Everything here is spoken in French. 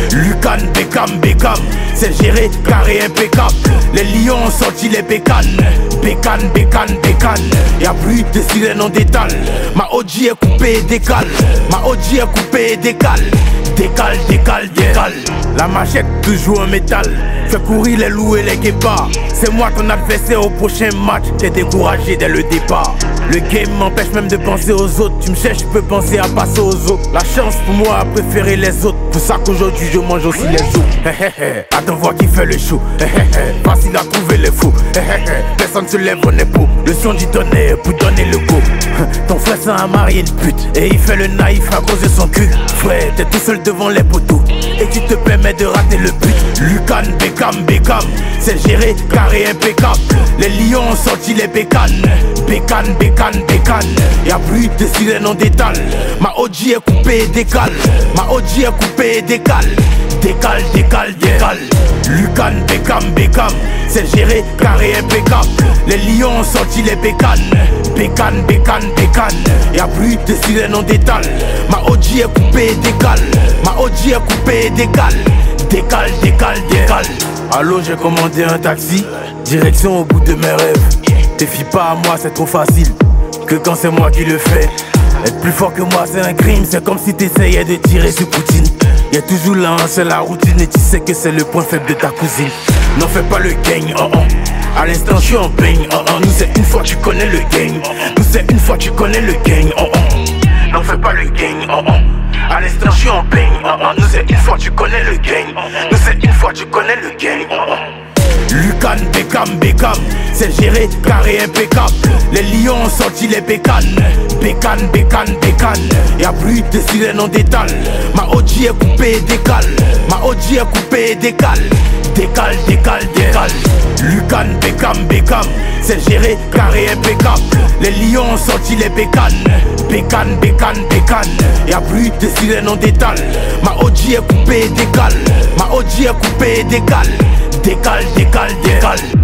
Lucan, Beckham, c'est géré, carré impeccable. Les lions ont sorti les bécanes. Bécane, y'a plus de sirène en détale. Ma OG est coupée et décale. Ma OG est coupée et décale. Décale. La machette toujours en métal. Fais courir les loups et les guépards. C'est moi ton adversaire au prochain match. T'es découragé dès le départ. Le game m'empêche même de penser aux autres. Tu me cherches, je peux penser à passer aux autres. La chance pour moi à préférer les autres. Pour ça qu'aujourd'hui je mange aussi les os. Attends voir qui fait le show. Facile à trouver les faux. Personne se lève en épaule. Le son du tonnerre pour donner le go. Ton frère s'en a marié une pute. Et il fait le naïf à cause de son cul. Frère, t'es tout seul devant les poteaux. Et tu te permets de rater le but. Lucan, Beckham, c'est géré, carré impeccable. Les lions ont sorti les bécanes. Bécane, y'a plus de sirène en détale. Ma OG est coupée et décale. Ma OG est coupée et décale. Décale. Lucan, Beckham, c'est géré, carré impeccable. Les lions ont sorti les bécanes. Bécane, y'a plus de sirène en détale. Ma OG est coupée et décale. Ma OG est coupée et décale. Décale. Allô, j'ai commandé un taxi. Direction au bout de mes rêves. Te fie pas à moi, c'est trop facile. Que quand c'est moi qui le fais. Être plus fort que moi, c'est un crime. C'est comme si t'essayais de tirer sur Poutine. Y'a toujours là, c'est la routine. Et tu sais que c'est le point faible de ta cousine. N'en fais pas le gang, À l'instant, je suis en baigne, Nous, c'est une fois, tu connais le gang. Nous, c'est une fois, tu connais le gang, N'en fais pas le gang, À l'instant, je suis en baigne, Nous, c'est une fois, tu connais le gang. Nous, c'est une fois, tu connais le gang, Lucan, Beckham, c'est géré, carré impeccable. Les lions ont sorti les bécanes. Bécane, y'a plus de sirène en détale. Ma OG est coupée et décale. Ma OG est coupée et décale. Décale. Lucan, Beckham, c'est géré, carré impeccable. Les lions ont sorti les bécanes. Bécane, y'a plus de sirène en détale. Ma OG est coupée et décale. Ma OG est coupée et décale. Décale.